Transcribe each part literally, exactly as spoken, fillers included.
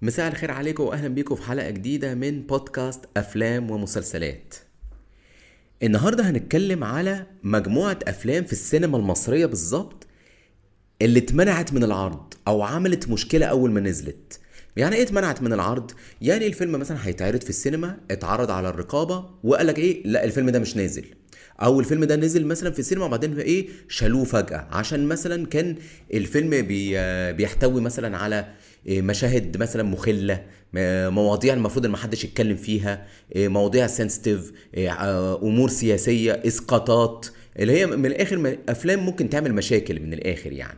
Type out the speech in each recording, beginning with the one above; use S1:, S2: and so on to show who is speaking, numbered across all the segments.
S1: مساء الخير عليكم واهلا بيكم في حلقة جديدة من بودكاست افلام ومسلسلات. النهاردة هنتكلم على مجموعة افلام في السينما المصرية بالظبط اللي اتمنعت من العرض او عملت مشكلة اول ما نزلت. يعني ايه اتمنعت من العرض؟ يعني الفيلم مثلا هيتعرض في السينما، اتعرض على الرقابة وقالك ايه، لا الفيلم ده مش نازل، او الفيلم ده نزل مثلا في السينما وبعدين ايه شالوه فجأة عشان مثلا كان الفيلم بي بيحتوي مثلا على مشاهد مثلا مخلة، مواضيع المفروض ان محدش يتكلم فيها، مواضيع سنسيتيف، امور سياسية، اسقاطات، اللي هي من الاخر افلام ممكن تعمل مشاكل من الاخر يعني.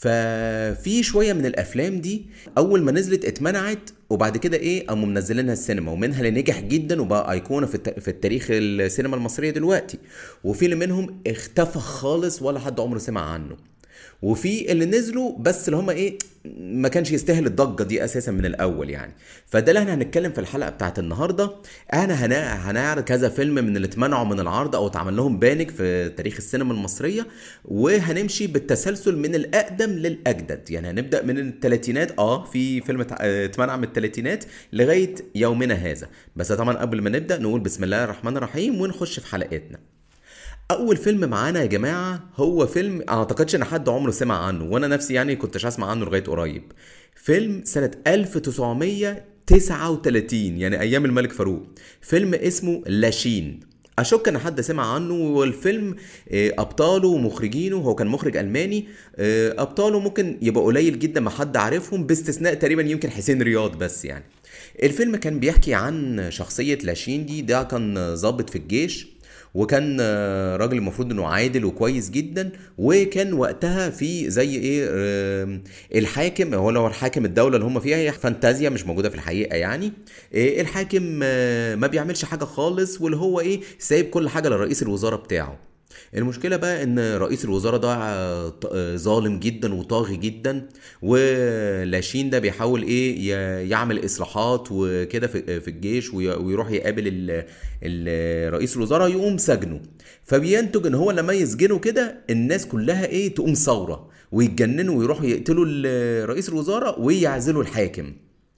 S1: ففي شويه من الافلام دي اول ما نزلت اتمنعت، وبعد كده ايه قاموا منزلينها السينما، ومنها اللي نجح جدا وبقى ايقونه في الت- في التاريخ السينما المصريه دلوقتي، وفي اللي منهم اختفى خالص ولا حد عمره سمع عنه، وفي اللي نزلوا بس اللي هم ايه ما كانش يستاهل الضجه دي اساسا من الاول يعني. فده اللي احنا هنتكلم في الحلقه بتاعت النهارده. انا هنا هنعرض كذا فيلم من اللي اتمنعوا من العرض او اتعمل لهم بانك في تاريخ السينما المصريه، وهنمشي بالتسلسل من الاقدم للاجدد. يعني هنبدا من الثلاثينات، اه في فيلم اتع- اتمنع من الثلاثينات لغايه يومنا هذا. بس طبعا قبل ما نبدا نقول بسم الله الرحمن الرحيم ونخش في حلقتنا. اول فيلم معانا يا جماعه هو فيلم انا اعتقدش ان حد عمره سمع عنه، وانا نفسي يعني كنتش اسمع عنه لغايه قريب. فيلم سنه ألف وتسعمية وتسعة وتلاتين، يعني ايام الملك فاروق. فيلم اسمه لاشين. اشك ان حد سمع عنه. والفيلم آه، ابطاله ومخرجينه، هو كان مخرج الماني. آه، ابطاله ممكن يبقى قليل جدا ما حد عارفهم باستثناء تقريبا يمكن حسين رياض بس يعني. الفيلم كان بيحكي عن شخصية لاشين دي. ده كان ضابط في الجيش، وكان آه، راجل المفروض انه عادل وكويس جدا. وكان وقتها في زي ايه آم، الحاكم، هو لو الحاكم الدولة اللي هم فيها هي فانتازيا مش موجودة في الحقيقة يعني. إيه الحاكم آه، ما بيعملش حاجة خالص، واللي هو ايه سايب كل حاجة لرئيس الوزراء بتاعه. المشكلة بقى ان رئيس الوزراء ده آه، ط- آه، ظالم جدا وطاغي جدا، ولاشين ده بيحاول ايه ي- يعمل اصلاحات وكده في في الجيش، وي- ويروح يقابل ال- ال- رئيس الوزراء يقوم سجنه. فبينتج ان هو لما يسجنه كده الناس كلها ايه تقوم ثورة ويتجننوا ويروحوا يقتلوا ال- رئيس الوزراء ويعزلوا الحاكم.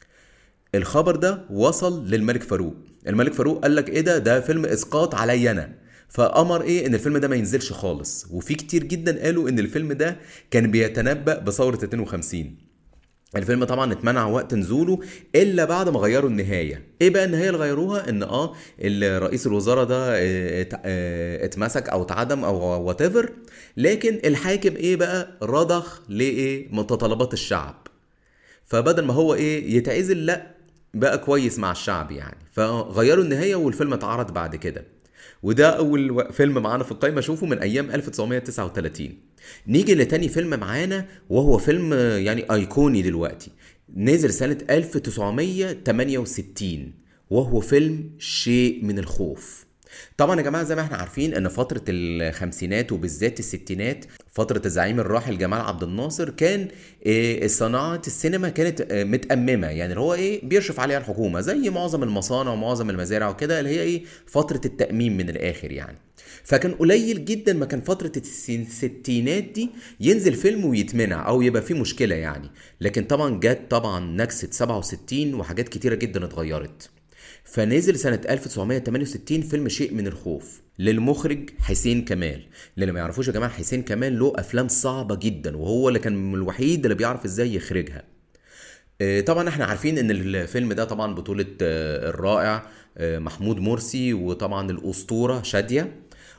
S1: الخبر ده وصل للملك فاروق. الملك فاروق قال لك ايه ده ده فيلم اسقاط عليا انا. فامر ايه ان الفيلم ده ما ينزلش خالص. وفي كتير جدا قالوا ان الفيلم ده كان بيتنبأ بثورة اتنين وخمسين. الفيلم طبعا اتمنع وقت نزوله الا بعد ما غيروا النهايه. ايه بقى النهايه اللي غيروها؟ ان اه رئيس الوزراء ده اه، ات- اه، اتمسك او اتعدم او وات ايفر، لكن الحاكم ايه بقى رضخ لايه متطلبات الشعب. فبدل ما هو ايه يتعزل، لا بقى كويس مع الشعب يعني. فغيروا النهاية والفيلم اتعرض بعد كده. وده اول و- فيلم معانا في القائمة اشوفه من ايام ألف وتسعمية وتسعة وتلاتين. نيجي لتاني فيلم معانا وهو فيلم آه، يعني ايقوني دلوقتي. نزل سنة ألف وتسعمية وتمانية وستين، وهو فيلم شيء من الخوف. طبعا يا جماعه زي ما احنا عارفين ان فتره الخمسينات وبالذات الستينات فتره الزعيم الراحل جمال عبد الناصر كان إيه، صناعه السينما كانت آه، متأممه، يعني اللي هو ايه بيشرف عليها الحكومه زي معظم المصانع ومعظم المزارع وكده، اللي هي ايه فتره التأميم من الاخر يعني. فكان قليل جدا ما كان فتره الس- الستينات دي ينزل فيلم ويتمنع او يبقى فيه مشكله يعني. لكن طبعا جت طبعا نكسه سبعة وستين وحاجات كتيره جدا اتغيرت. فنزل سنة ألف وتسعمية وتمانية وستين فيلم شيء من الخوف للمخرج حسين كمال. اللي ما يعرفوش يا جماعة، حسين كمال له أفلام صعبة جدا، وهو اللي كان الوحيد اللي بيعرف ازاي يخرجها. آه، طبعا احنا عارفين ان الفيلم ده طبعا بطولة آه، الرائع آه، محمود مرسي، وطبعا الأسطورة شادية،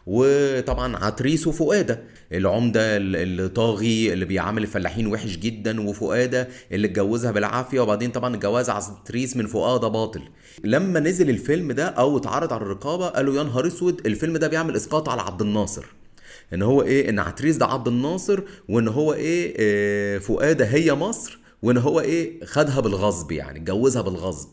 S1: وطبعا عتريس وفؤادة العمدة ال- الطاغي اللي بيعامل الفلاحين وحش جدا، وفؤادة اللي اتجوزها بالعافية، وبعدين طبعا جواز عتريس من فؤادة باطل. لما نزل الفيلم ده او اتعرض على الرقابة قالوا يا نهار اسود الفيلم ده بيعمل اسقاط على عبد الناصر، ان هو ايه ان عتريس ده عبد الناصر، وان هو ايه, إيه فؤادة هي مصر، وان هو ايه خدها بالغصب يعني اتجوزها بالغصب.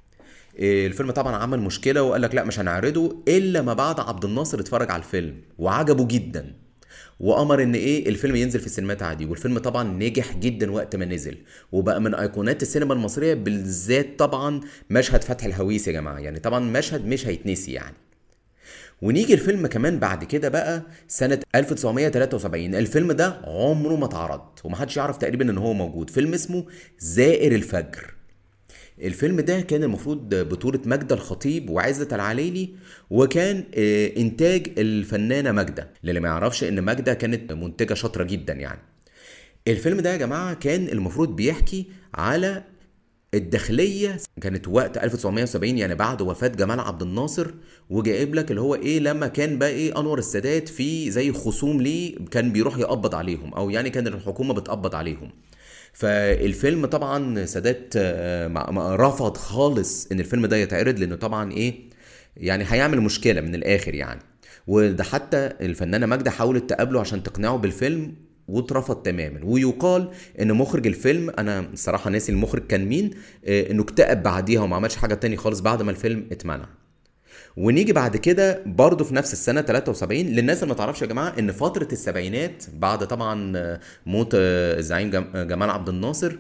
S1: إيه الفيلم طبعا عمل مشكلة وقال لك لا مش هنعرضه الا ما بعد عبد الناصر اتفرج على الفيلم وعجبه جدا، وامر ان ايه الفيلم ينزل في السينمات عادي. والفيلم طبعا نجح جدا وقت ما نزل، وبقى من ايقونات السينما المصرية، بالذات طبعا مشهد فتح الهويس يا جماعة. يعني طبعا مشهد مش هيتنسي يعني. ونيجي الفيلم كمان بعد كده بقى سنة ألف وتسعمية وتلاتة وسبعين. الفيلم ده عمره ما اتعرض ومحدش يعرف تقريبا ان هو موجود. فيلم اسمه زائر الفجر. الفيلم ده كان المفروض بطولة ماجدة الخطيب وعزت العليلي، وكان آه، انتاج الفنانة ماجدة. اللي ما يعرفش ان ماجدة كانت منتجة شاطرة جدا يعني. الفيلم ده يا جماعة كان المفروض بيحكي على الداخلية، كانت وقت ألف وتسعمية وسبعين يعني بعد وفاة جمال عبد الناصر، وجايب لك اللي هو ايه لما كان بقى ايه انور السادات في زي خصوم ليه كان بيروح يقبض عليهم، او يعني كان الحكومة بتقبض عليهم. فالفيلم طبعا سادات آه، ما- ما رفض خالص ان الفيلم ده يتعرض، لانه طبعا ايه يعني هيعمل مشكلة من الاخر يعني. وده حتى الفنانة ماجدة حاولت تقابله عشان تقنعه بالفيلم واترفض تماما. ويقال ان مخرج الفيلم، انا الصراحة ناسي المخرج كان مين، آه، انه اكتئب بعديها وما عملش حاجة تاني خالص بعد ما الفيلم اتمنع. ونيجي بعد كده برضه في نفس السنه تلاتة وسبعين، للناس اللي ما تعرفش يا جماعه ان فتره السبعينات بعد طبعا آه، موت آه، الزعيم جم- آه، جمال عبد الناصر،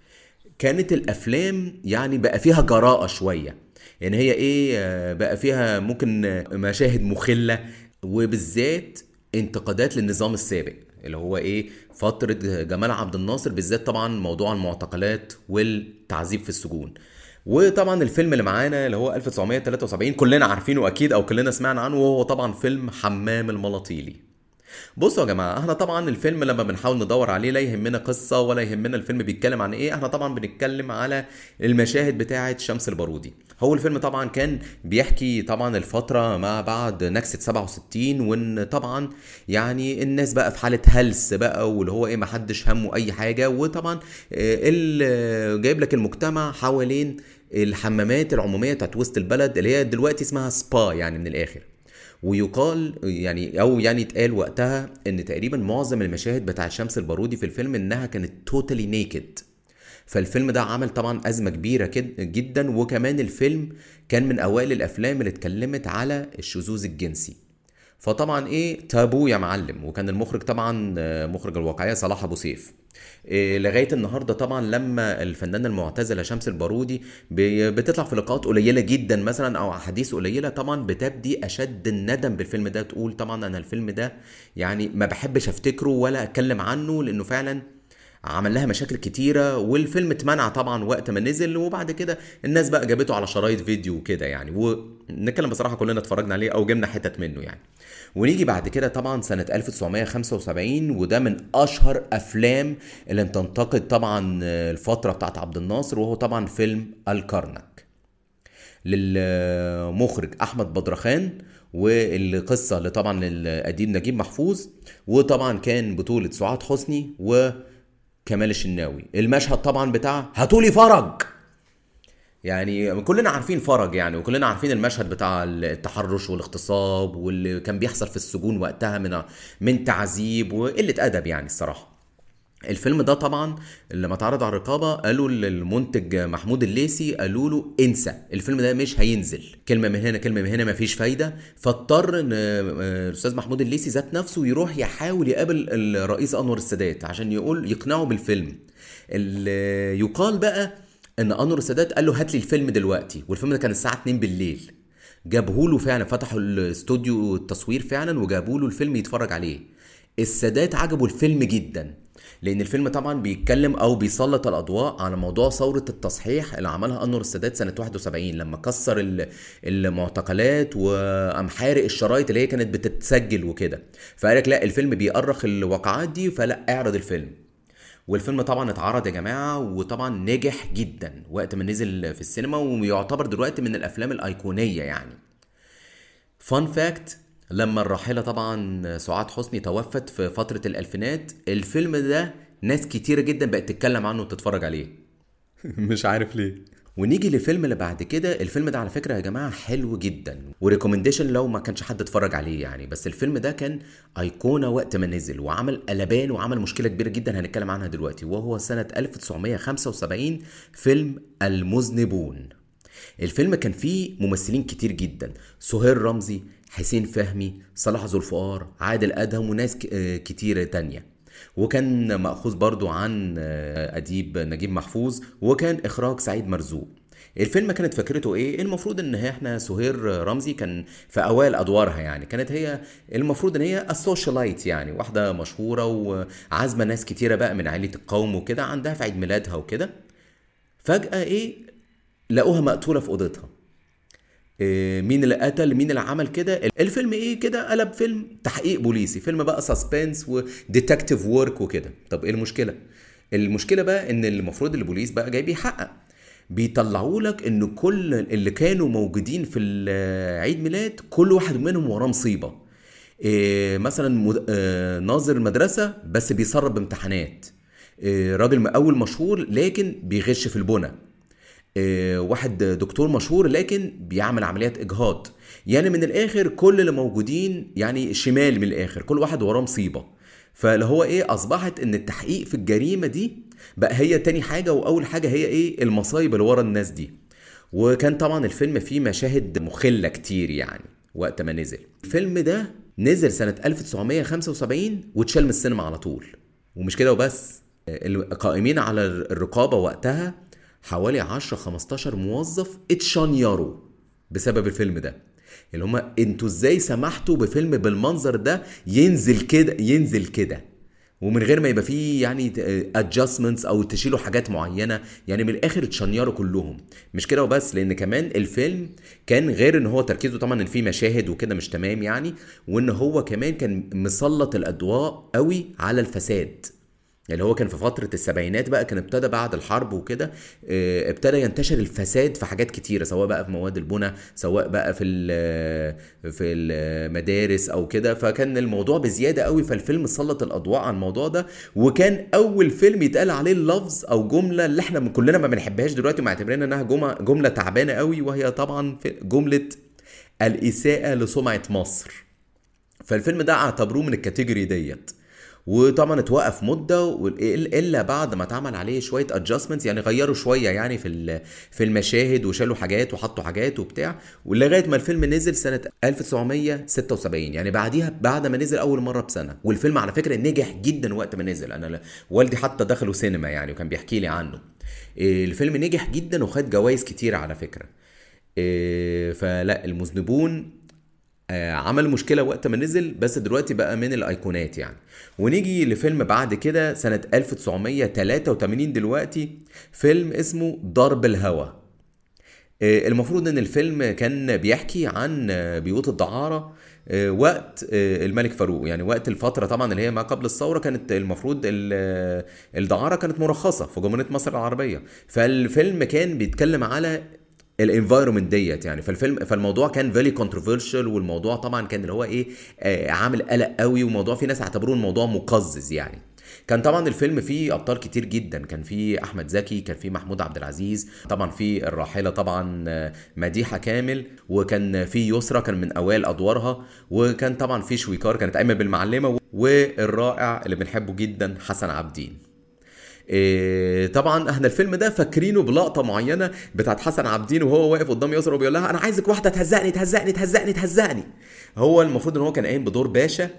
S1: كانت الافلام يعني بقى فيها جراءه شويه. يعني هي ايه آه، بقى فيها ممكن آه، مشاهد مخله، وبالذات انتقادات للنظام السابق اللي هو ايه فترة جمال عبد الناصر، بالذات طبعا موضوع المعتقلات والتعذيب في السجون. وطبعا الفيلم اللي معانا اللي هو ألف وتسعمية وتلاتة وسبعين كلنا عارفينه اكيد او كلنا سمعنا عنه، وهو طبعا فيلم حمام الملاطيلي. بصوا يا جماعه، احنا طبعا الفيلم لما بنحاول ندور عليه لا يهمنا قصه ولا يهمنا الفيلم بيتكلم عن ايه، احنا طبعا بنتكلم على المشاهد بتاعه شمس البارودي. هو الفيلم طبعا كان بيحكي طبعا الفتره ما بعد نكسه سبعة وستين، وان طبعا يعني الناس بقى في حاله هلس بقى، واللي هو ايه ما حدش همه اي حاجه. وطبعا آه، ال- جايب لك المجتمع حوالين الحمامات العموميه بتاعت وسط البلد اللي هي دلوقتي اسمها سبا يعني من الاخر. ويقال يعني او يعني اتقال وقتها ان تقريبا معظم المشاهد بتاع شمس البارودي في الفيلم انها كانت توتالي نيكد. فالفيلم ده عمل طبعا ازمه كبيره كد- جدا. وكمان الفيلم كان من اوائل الافلام اللي اتكلمت على الشذوذ الجنسي. فطبعا ايه تابو يا معلم. وكان المخرج طبعا آه، مخرج الواقعيه صلاح ابو سيف. إيه لغايه النهارده طبعا لما الفنانه المعتزله شمس البارودي بي- بتطلع في لقاءات قليله جدا مثلا او احاديث قليله، طبعا بتبدي اشد الندم بالفيلم ده، تقول طبعا انا الفيلم ده يعني ما بحبش افتكره ولا اتكلم عنه، لانه فعلا عمل لها مشاكل كتيرة. والفيلم اتمنع طبعا وقت ما نزل، وبعد كده الناس بقى جابته على شرايط فيديو وكده يعني. ونتكلم بصراحة كلنا اتفرجنا عليه او جبنا حتت منه يعني. ونيجي بعد كده طبعا سنة ألف وتسعمية وخمسة وسبعين، وده من اشهر افلام اللي بتنتقد طبعا الفترة بتاعت عبد الناصر، وهو طبعا فيلم الكرنك للمخرج احمد بدرخان، والقصة اللي طبعا للأديب نجيب محفوظ. وطبعا كان بطولة سعاد حسني وكمال الشناوي. المشهد طبعا بتاع هاتولي فرج، يعني كلنا عارفين فرج يعني، وكلنا عارفين المشهد بتاع التحرش والاغتصاب واللي كان بيحصل في السجون وقتها من من تعذيب وقلة أدب يعني الصراحة. الفيلم ده طبعا لما اتعرض على الرقابه قالوا للمنتج محمود الليثي، قالوا له انسى الفيلم ده مش هينزل، كلمه من هنا كلمه من هنا مفيش فايده. فاضطر ان آه، الاستاذ محمود الليثي ذات نفسه يروح يحاول يقابل الرئيس انور السادات عشان يقول يقنعه بالفيلم. ال- يقال بقى ان انور السادات قال له هات لي الفيلم دلوقتي، والفيلم ده كان الساعه اتنين بالليل. جابه له فعلا، فتحوا الاستوديو التصوير فعلا وجابوا له الفيلم يتفرج عليه. السادات عجبه الفيلم جدا، لان الفيلم طبعا بيتكلم او بيسلط الاضواء على موضوع ثوره التصحيح اللي عملها انور السادات سنه واحد وسبعين، لما كسر ال- المعتقلات وقام حارق الشرايط اللي هي كانت بتتسجل وكده. فقال لك لا الفيلم بيأرخ الواقعات دي، فلا اعرض الفيلم. والفيلم طبعا اتعرض يا جماعه، وطبعا نجح جدا وقت ما نزل في السينما، ويعتبر دلوقتي من الافلام الايقونيه يعني. فان فاكت، لما الراحلة طبعا سعاد حسني توفت في فترة الألفينات، الفيلم ده ناس كتيرة جدا بقت تتكلم عنه وتتفرج عليه. مش عارف ليه. ونيجي للفيلم اللي بعد كده. الفيلم ده على فكرة يا جماعة حلو جدا، وريكومنديشن لو ما كانش حد اتفرج عليه يعني. بس الفيلم ده كان أيقونة وقت ما نزل، وعمل قلبان وعمل مشكلة كبيرة جدا هنتكلم عنها دلوقتي، وهو سنة ألف وتسعمية وخمسة وسبعين، فيلم المذنبون. الفيلم كان فيه ممثلين كتير جدا، سهير رمزي، حسين فهمي، صلاح ذو الفقار، عادل ادهم، وناس ك- آه كتيرة تانية. وكان مأخوذ برضو عن آه، أديب نجيب محفوظ، وكان إخراج سعيد مرزوق. الفيلم كانت فكرته ايه؟ المفروض ان احنا سهير رمزي كان في اوائل ادوارها يعني، كانت هي المفروض ان هي السوشيالايت يعني، واحده مشهوره وعازمه ناس كتيره بقى من عائله القوم وكده عندها في عيد ميلادها وكده. فجأة ايه لقوها مقتولة في اوضتها. إيه، مين اللي قتل، مين اللي عمل كده. الفيلم ايه كده، قلب فيلم تحقيق بوليسي، فيلم بقى سسبنس وديتكتيف وورك وكده. طب ايه المشكله؟ المشكله بقى ان المفروض البوليس بقى جاي بيحقق، بيطلعوا لك ان كل اللي كانوا موجودين في عيد ميلاد كل واحد منهم وراه مصيبه. إيه مثلا مد... آه ناظر المدرسه بس بيسرب امتحانات. إيه راجل اول مشهور لكن بيغش في البنى. آه، واحد دكتور مشهور لكن بيعمل عمليات اجهاض. يعني من الاخر كل اللي موجودين يعني شمال، من الاخر كل واحد وراه مصيبه. فاللي هو ايه، اصبحت ان التحقيق في الجريمه دي بقى هي تاني حاجه، واول حاجه هي ايه، المصايب اللي ورا الناس دي. وكان طبعا الفيلم فيه مشاهد مخله كتير يعني. وقت ما نزل الفيلم ده نزل سنه ألف وتسعمية وخمسة وسبعين واتشال من السينما على طول. ومش كده وبس، القائمين على الرقابه وقتها حوالي عشرة خمستاشر موظف اتشنيروا بسبب الفيلم ده. اللي هما انتوا ازاي سمحتوا بفيلم بالمنظر ده ينزل كده ينزل كده ومن غير ما يبقى فيه يعني adjustments او تشيلوا حاجات معينه. يعني من الاخر اتشنيروا كلهم. مش كده وبس، لان كمان الفيلم كان غير ان هو تركيزه طبعا ان فيه مشاهد وكده مش تمام يعني، وان هو كمان كان مسلط الاضواء قوي على الفساد. اللي هو كان في فترة السبعينات بقى، كان ابتدى بعد الحرب وكده اه، ابتدى ينتشر الفساد في حاجات كتيرة، سواء بقى في مواد البناء، سواء بقى في في المدارس او كده. فكان الموضوع بزيادة قوي، فالفيلم سلط الاضواء على الموضوع ده. وكان اول فيلم يتقال عليه اللفظ او جملة اللي احنا من كلنا ما بنحبهاش دلوقتي ومعتبرين انها جملة جملة تعبانة قوي، وهي طبعا جملة الإساءة لسمعة مصر. فالفيلم ده اعتبروه من الكاتيجوري ديت. وطبعا اتوقف مده الا بعد ما اتعمل عليه شويه ادجستمنتس، يعني غيروا شويه يعني في في المشاهد وشالوا حاجات وحطوا حاجات وبتاع، ولغايه ما الفيلم نزل سنه ألف وتسعمية وستة وسبعين، يعني بعديها بعد ما نزل اول مره بسنه. والفيلم على فكره نجح جدا وقت ما نزل. انا والدي حتى دخلوا سينما يعني وكان بيحكي لي عنه. الفيلم نجح جدا وخد جوائز كتير على فكره. فلا المذنبون عمل مشكلة وقت ما نزل، بس دلوقتي بقى من الايقونات يعني. ونيجي لفيلم بعد كده سنة ألف وتسعمية وتلاتة وتمانين دلوقتي، فيلم اسمه ضرب الهوى. المفروض ان الفيلم كان بيحكي عن بيوت الدعارة وقت الملك فاروق، يعني وقت الفترة طبعا اللي هي ما قبل الثورة. كانت المفروض الدعارة كانت مرخصة في جمهورية مصر العربية. فالفيلم كان بيتكلم على الانفايرمنت ديت يعني. فالفيلم فالموضوع كان فيري كونتروفيرشال، والموضوع طبعا كان اللي هو ايه، آه عامل قلق قوي، وموضوع في ناس اعتبروه الموضوع مقزز يعني. كان طبعا الفيلم فيه ابطال كتير جدا، كان فيه احمد زكي، كان فيه محمود عبد العزيز، طبعا فيه الراحله طبعا مديحه كامل، وكان فيه يسرا كان من اوائل ادوارها، وكان طبعا فيه شويكار كانت قايمه بالمعلمه، والرائع اللي بنحبه جدا حسن عابدين. إيه طبعا احنا الفيلم ده فاكرينه بلقطه معينه بتاعت حسن عابدين وهو واقف قدام يسرا وبيقول لها انا عايزك واحده تهزقني تهزقني تهزقني تهزقني. هو المفروض ان هو كان قايم بدور باشا،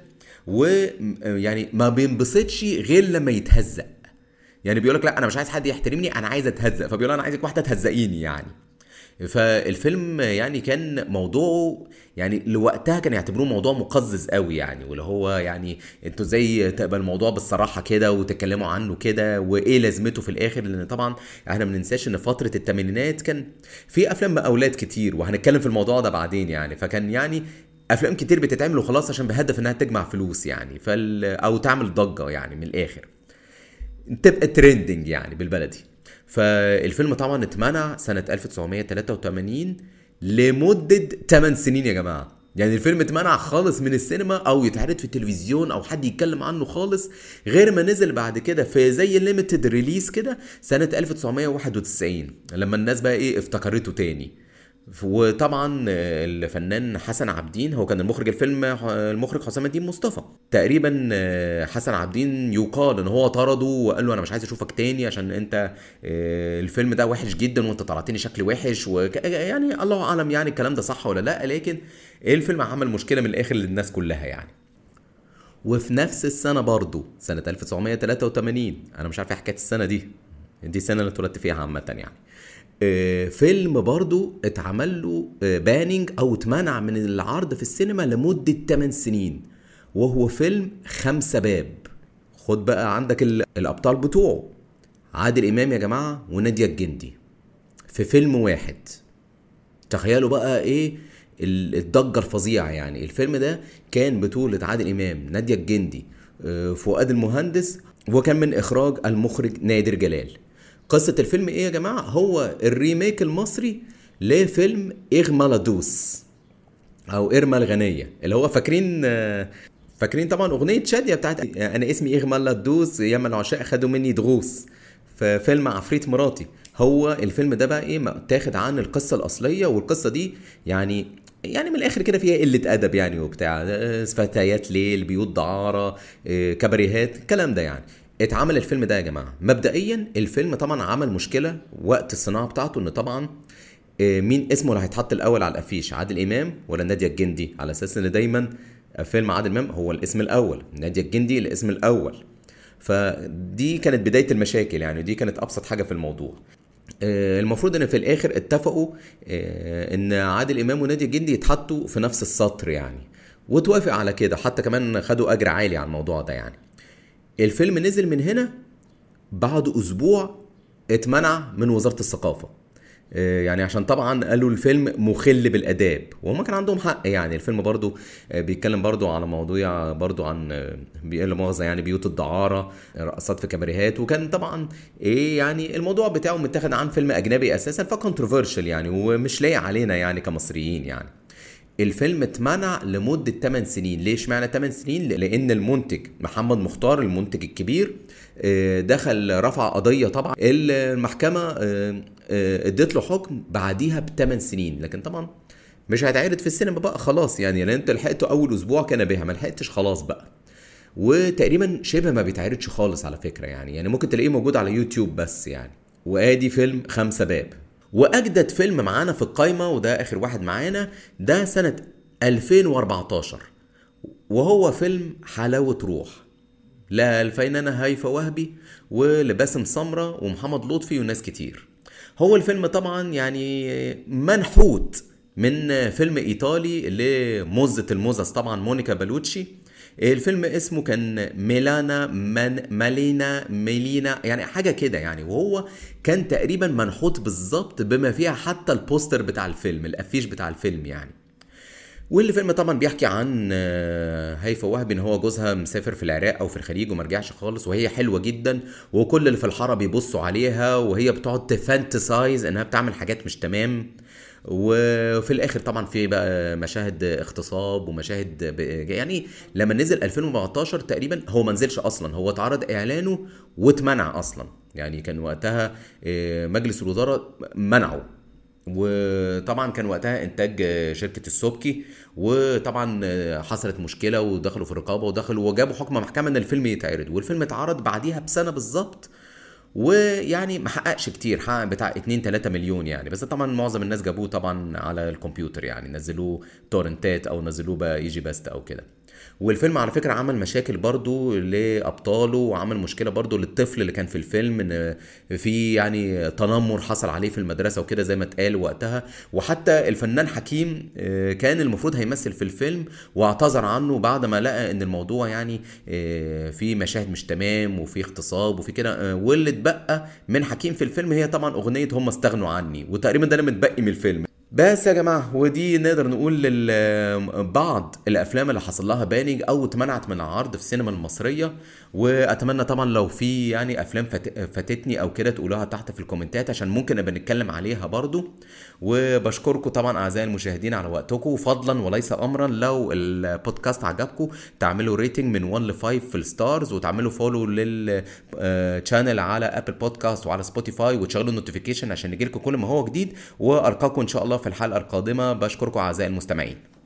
S1: ويعني ما بينبسطش غير لما يتهزق. يعني بيقول لك لا انا مش عايز حد يحترمني، انا عايز اتهزق. فبيقول انا عايزك واحده تهزقيني يعني. فالفيلم يعني كان موضوعه يعني لوقتها كان يعتبروه موضوع مقزز قوي يعني، واللي هو يعني انتوا ازاي تقبل الموضوع بالصراحه كده وتتكلموا عنه كده، وايه لازمته في الاخر. لان طبعا احنا ما ننساش ان فتره الثمانينات كان في افلام مقاولات كتير، وهنتكلم في الموضوع ده بعدين يعني. فكان يعني افلام كتير بتتعمل وخلاص عشان بهدف انها تجمع فلوس يعني، فال او تعمل ضجه يعني من الاخر، تبقى ترندنج يعني بالبلدي. فالفيلم طبعا اتمنع سنة ألف وتسعمية وتلاتة وتمانين لمدة تمن سنين يا جماعة. يعني الفيلم اتمنع خالص من السينما او يتعرض في التلفزيون او حد يتكلم عنه خالص، غير ما نزل بعد كده في زي ليميتد ريليس كده سنة ألف وتسعمية وواحد وتسعين لما الناس بقى ايه افتكرته تاني. وطبعا الفنان حسن عابدين هو كان المخرج الفيلم، المخرج حسام الدين مصطفى. تقريبا حسن عابدين يقال ان هو طرده وقال له انا مش عايز اشوفك تاني عشان انت الفيلم ده وحش جدا وانت طلعتني شكل وحش، ويعني الله اعلم يعني الكلام ده صح ولا لا، لكن الفيلم عمل مشكله من الاخر للناس كلها يعني. وفي نفس السنه برضو سنه ألف وتسعمية وتلاتة وتمانين، انا مش عارف ايه حكايه السنه دي، دي السنه اللي اتولدت فيها عامه يعني، فيلم برضو اتعمل له بانينج او اتمنع من العرض في السينما لمدة تمن سنين، وهو فيلم خمسة باب. خد بقى عندك الابطال بتوعه عادل امام يا جماعة ونادية الجندي. في فيلم واحد. تخيلوا بقى ايه الضجة الفظيعة. يعني الفيلم ده كان بطولة عادل إمام، نادية الجندي، فؤاد المهندس، وكان من إخراج المخرج نادر جلال. قصة الفيلم ايه يا جماعة؟ هو الريميك المصري لفيلم إغمالادوس او إرما الغنية، اللي هو فاكرين فاكرين طبعا اغنية شادية بتاعت انا اسمي إغمالادوس ياما العشاق خدوا مني دغوس، في فيلم عفريت مراتي. هو الفيلم ده بقى ايه متاخد عن القصة الأصلية، والقصة دي يعني يعني من الاخر كده فيها قله ادب يعني وبتاع، فتيات ليل، بيوت دعاره، كباريهات، الكلام ده. يعني اتعمل الفيلم ده يا جماعه. مبدئيا الفيلم طبعا عمل مشكله وقت الصناعه بتاعته، ان طبعا مين اسمه اللي هيتحط الاول على الافيش، عادل امام ولا نادية الجندي؟ على اساس ان دايما فيلم عادل امام هو الاسم الاول، نادية الجندي الاسم الاول. فدي كانت بدايه المشاكل يعني، دي كانت ابسط حاجه في الموضوع. المفروض ان في الاخر اتفقوا ان عادل امام ونادية الجندي يتحطوا في نفس السطر يعني، وتوافق على كده، حتى كمان خدوا اجر عالي على الموضوع ده. يعني الفيلم نزل من هنا، بعد اسبوع اتمنع من وزارة الثقافة، يعني عشان طبعا قالوا الفيلم مخل بالاداب، وهم كان عندهم حق. يعني الفيلم برضو بيتكلم برضو على موضوع برضو عن لا مؤاخذه يعني بيوت الدعاره، رقصات في كباريهات، وكان طبعا ايه يعني الموضوع بتاعه متاخد عن فيلم اجنبي اساسا، فكونتروفيرشال يعني، ومش لايق علينا يعني كمصريين. يعني الفيلم اتمنع لمدة ثماني سنين. ليش معنى ثماني سنين؟ لأن المنتج محمد مختار المنتج الكبير دخل رفع قضية، طبعا المحكمة ادت له حكم بعديها بثمان سنين، لكن طبعا مش هيتعرض في السينما بقى خلاص يعني، لأن انت لحقته أول أسبوع كان بها، ما لحقتش خلاص بقى. وتقريبا شبه ما بيتعرضش خالص على فكرة يعني، يعني ممكن تلاقيه موجود على يوتيوب بس يعني. وآدي فيلم خمسة باب. واجدد فيلم معانا في القايمه، وده اخر واحد معانا، ده سنه ألفين وأربعتاشر، وهو فيلم حلاوه روح للفنانه هيفاء وهبي ولباسم سمره ومحمد لطفي وناس كتير. هو الفيلم طبعا يعني منحوت من فيلم ايطالي لموزة الموزس طبعا مونيكا بلوتشي. الفيلم اسمه كان ميلانا من مالينا ميلينا يعني حاجة كده يعني، وهو كان تقريبا منحوت بالظبط بما فيها حتى البوستر بتاع الفيلم، الافيش بتاع الفيلم يعني. واللي فيلم طبعا بيحكي عن هيفاء وهبي ان هو جوزها مسافر في العراق او في الخليج وما رجعش خالص، وهي حلوه جدا وكل اللي في الحاره بيبصوا عليها، وهي بتقعد تفانتسايز انها بتعمل حاجات مش تمام. وفي الاخر طبعا في بقى مشاهد اغتصاب ومشاهد يعني. لما نزل ألفين وأربعتاشر تقريبا هو ما نزلش اصلا، هو اتعرض اعلانه واتمنع اصلا يعني، كان وقتها مجلس الوزراء منعه. وطبعا كان وقتها انتاج شركة السبكي، وطبعا حصلت مشكلة ودخلوا في الرقابة ودخلوا وجابوا حكم محكمة ان الفيلم يتعرض، والفيلم اتعرض بعديها بسنة بالظبط، ويعني ما حققش كتير، حقق بتاع اتنين تلاتة مليون يعني. بس طبعا معظم الناس جابوه طبعا على الكمبيوتر يعني، نزلوه تورنتات او نزلوه بقى ايجي باست او كده. والفيلم على فكرة عمل مشاكل برضو لأبطاله، وعمل مشكلة برضو للطفل اللي كان في الفيلم، ان في يعني تنمر حصل عليه في المدرسة وكده زي ما اتقال وقتها. وحتى الفنان حكيم كان المفروض هيمثل في الفيلم واعتذر عنه بعد ما لقى ان الموضوع يعني في مشاهد مش تمام وفي اغتصاب وفي كده. واللي اتبقى من حكيم في الفيلم هي طبعا اغنية هم استغنوا عني، وتقريبا ده اللي متبقي من الفيلم بس يا جماعة. ودي نقدر نقول بعض الأفلام اللي حصل لها بانج أو اتمنعت من العرض في السينما المصرية. وأتمنى طبعا لو في يعني أفلام فاتتني أو كده تقولوها تحت في الكومنتات عشان ممكن نبقى نتكلم عليها برضو. وبشكركم طبعا أعزائي المشاهدين على وقتكم، فضلا وليس أمرا لو البودكاست عجبكم تعملوا ريتنج من واحد ل خمسة في الستارز، وتعملوا فولو للشانل على أبل بودكاست وعلى سبوتيفاي، وتشغلوا النوتيفيكيشن عشان يجيلكم كل ما هو جديد. وألقاكم إن شاء الله في الحلقة القادمة. بشكركم أعزائي المستمعين.